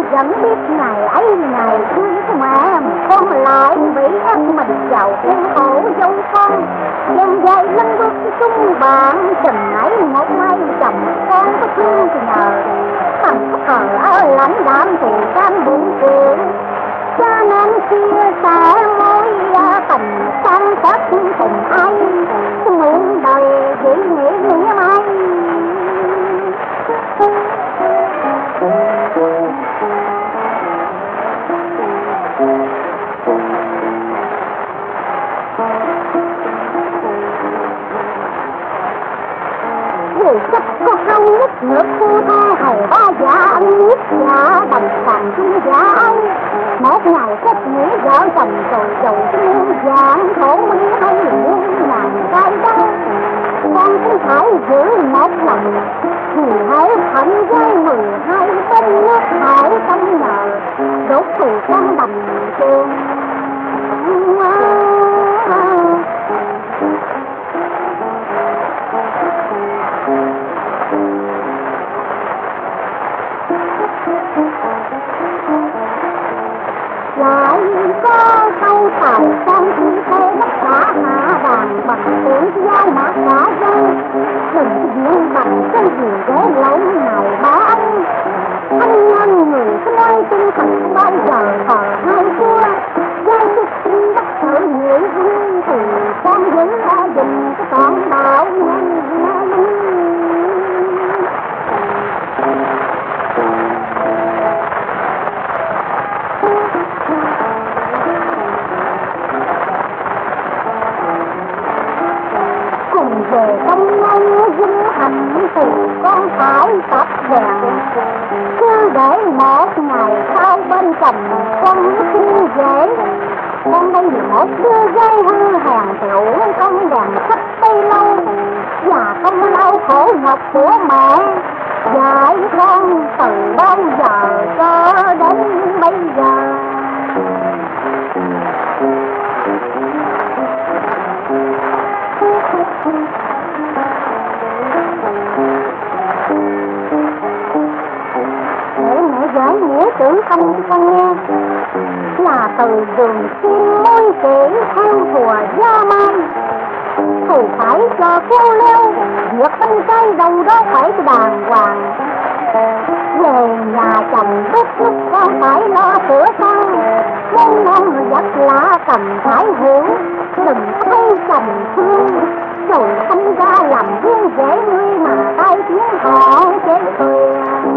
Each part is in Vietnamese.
vẫn biết ngày ấy ngày thương của mẹ, con lại bị ép mình vào khuôn khổ dâu con. Dần dày lăn bước chung bạn tình ấy một mai chồng con có thương thì nhờ, bằng thờ ở lãnh đạm thì cam bụng cười. Cho nên chia sẻ mối tình sang tất tình ai, nguyện đời chỉ nghĩ nghĩa mai. Người chắc có không nhất ngược khu tha hầu ba dạ ân nhất dạ đồng sàng chung dạ ân. Một ngày kết nghĩa vợ chồng rồi dầu muôn dạng thổ mỹ hay muôn ngàn trai đó. Con cũng phải giữ một lòng thì hãy thận với 12 bên nước hải không ngờ đốt thù con đành trường. Lại có câu tàu sang khi thế tất cả hạ đàn bằng tiếng giao mã cả dân. Đừng diện bằng cái gì để lâu ngày bá anh. Anh nhân người cứ nói tinh thần bao giờ thờ hai vua. Giai chức sinh bất sự nghĩa vui thì con vẫn đã dừng cái con đạo nhân. Về trong ngay vinh hạnh thì con phải tập rèn, cứ để một ngày sau bên chồng con xin dễ. Con đây một đứa dây hư hàng tiểu con đèn sách tay lâu, và không lau khổ nhọc của mẹ dạy con từ bao giờ cho đến bây giờ. Giải nghĩa chữ không cho con nghe là từ đường xin môi kỹ theo thùa gia mai. Thì phải cho kêu leo việc bên cây đầu đó phải đàng hoàng. Về nhà chồng lúc con phải lo sửa sang, món ngon vật lạ cần phải hiểu. Đừng thấy chồng thương rồi thanh ra làm viên dễ ngươi mà tay tiếng họ chế cười.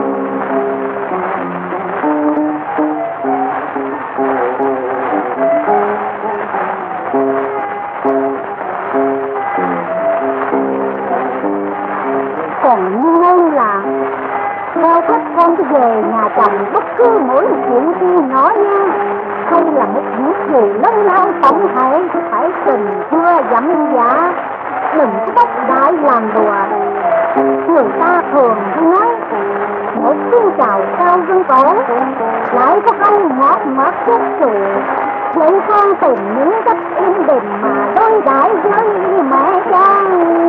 Còn như là theo cách con về nhà chồng bất cứ mỗi chuyện gì nhỏ nha, hay là một việc gì lớn lao tổng thể phải tình thưa dặm dạ, đừng có bất đại làm đùa. Người ta thường nói một tiếng chào cao dương cổ lại có không ngọt ngọt chút chùi. Vậy con tìm những cách yên bình mà đối đãi với mẹ cha.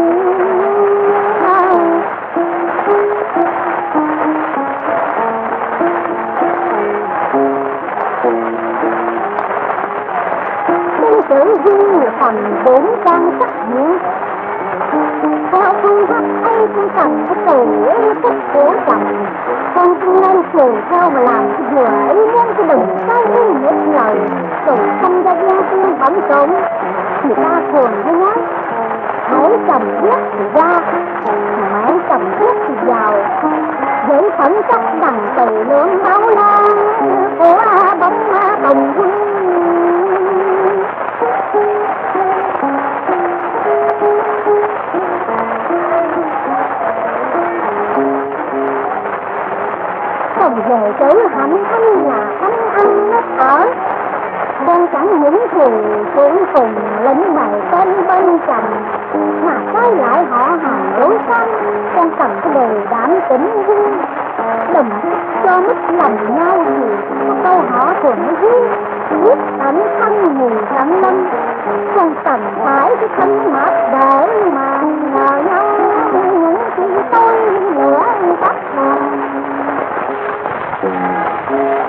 Tự dưng phần 4 trang sắc diện theo phương pháp ấy cũng cần cái từ ý thức của chồng. Con cũng nên chiều theo mà làm vừa ý muốn cái đừng cái ý nhất lời rồi không ra ghen tương bận trộn. Người ta thường hay nói hãy chồng biết thì ra, mẹ chồng biết thì giàu. Vậy phẩm chất bằng từ lượng máu la của bóng đồng quân. Còn về chữ hạnh thanh là thanh ăn nó ở. Con chẳng những thù cũng cùng lĩnh bày tên bên chồng, mà trái lại họ hàng đối xanh. Con cần cái đề đảm tĩnh vui, đừng cho mất lòng nhau thì có câu họ thường viết viết ảnh thanh mùi tận lâm. Con cần phải cái thân mát để mà nhờ nhau những khi tôi nữa tắt đèn.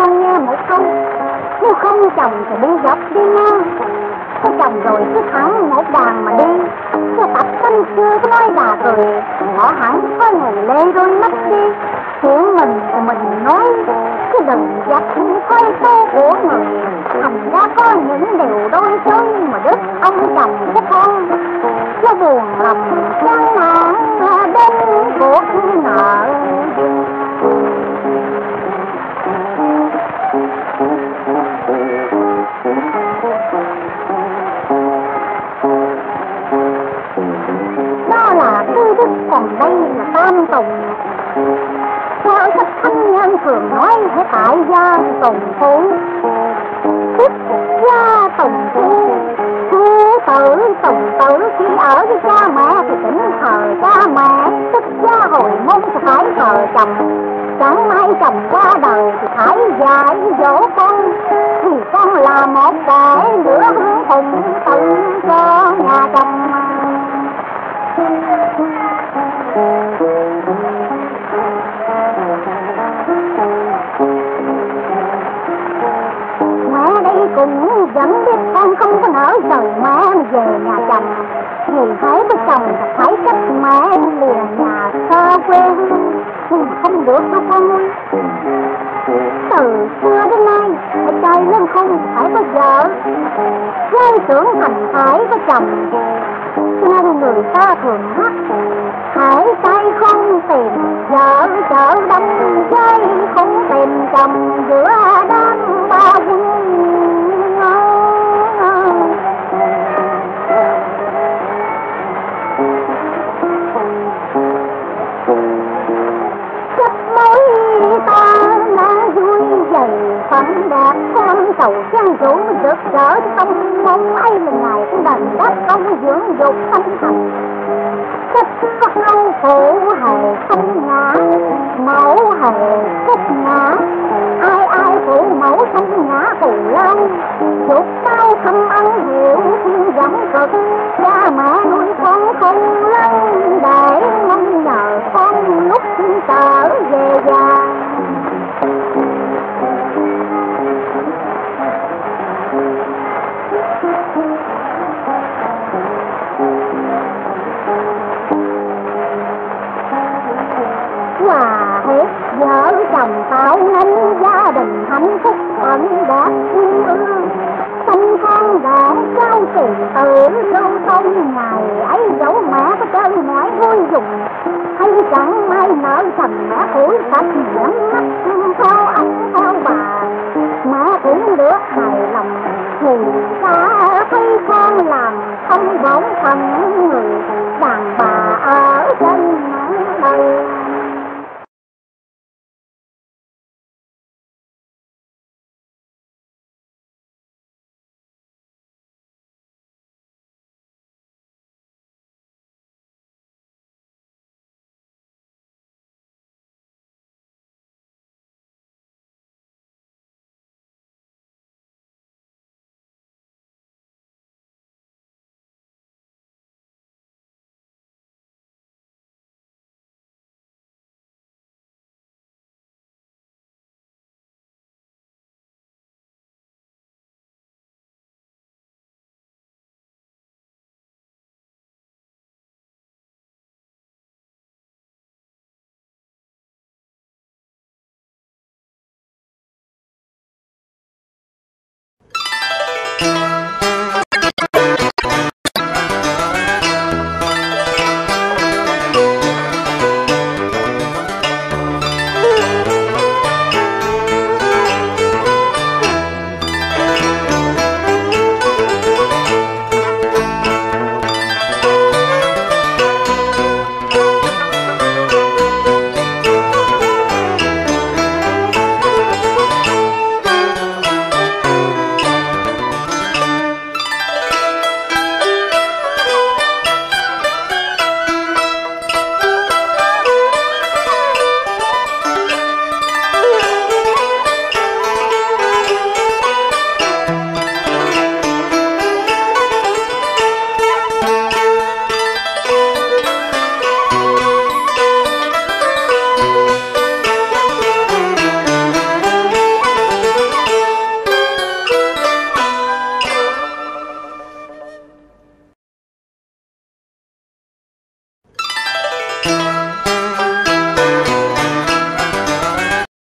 con nghe một câu, nếu không chồng thì đi dọc đi ngang, có chồng rồi cứ thẳng một đàn mà đi. Cái tập canh xưa có nói đà cười, họ hẳn có ngày lê đôi mắt đi. Chuyện mình thì mình nói, chứ đừng dắt coi số của người. Thành ra có những điều đôi chơi mà đứt ông chồng của con. Nó buồn lòng chán nản đến cuộc nợ. Đó là tư đức, còn đây là tam tùng. Theo sách thanh nhân thường nói phải tại gia tùng phu, xuất gia tùng phu, phu tử tùng tử. Khi ở với cha mẹ thì tỉnh thờ cha mẹ, xuất gia hồi môn thì phải thờ chồng. Chẳng may chồng qua đời thì phải dạy dỗ con, thì con là một kẻ lửa hương hùng tự cho nhà chồng. Mẹ đây cũng vẫn biết con không có nỡ rời mẹ về nhà chồng, vì thấy có chồng phải cách mẹ liền nhà xa quê, nhưng mà không được đâu con ơi. Từ xưa đến nay phải chơi lên không phải có vợ, ghen tưởng thành phải có chồng, cho nên người ta thường hát hãy tay không tìm vợ chợ đông, chơi không tìm chồng giữa đám ba quân. Chấp mối ta đã vui dày phận đẹp, con cầu trang rủ rực rỡ không mong ấy là ngày cũng đền đáp công dưỡng dục thanh thành. Cách có lâu phụ hề không ngã, mẫu hề cúc ngã, ai ai phụ mẫu không ngã phụ lâu. Dục bao thăm ăn hiểu thiên giọng cực, cha mẹ nuôi con không lắm, để mong nhờ con lúc trở về già. Hòa hết vợ chồng tạo nên gia đình hạnh phúc ẩn đẹp yêu ương, sanh con đẻ cháu trì tử lưu thông. Ngày ấy dẫu mẹ có chơi mỏi vui dùng, hay chẳng may nợ thầm mẹ phủi sạch dẫn mắt theo anh theo bà, mẹ cũng được hài lòng. Thì ta thấy con làm không bổn phận người đàn bà ở trên đời.